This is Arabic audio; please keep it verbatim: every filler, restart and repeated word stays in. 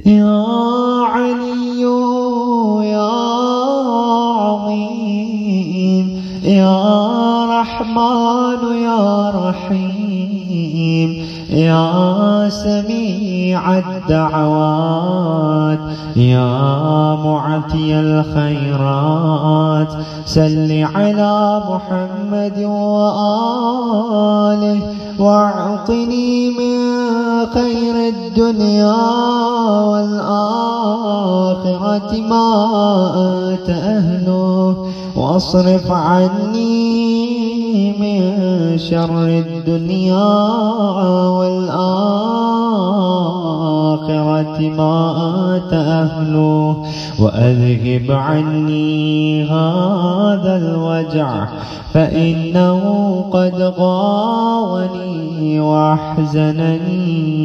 يا علي يا عظيم يا رحمن يا رحيم يا سميع الدعوات يا معطي الخيرات صل على محمد وآله واعطني من خير الدنيا والآخرة ما أنت أهله واصرف عني من شر الدنيا والآخرة ما أنت أهله وأذهب عني هذا الوجع فإنه قد غاوني وأحزنني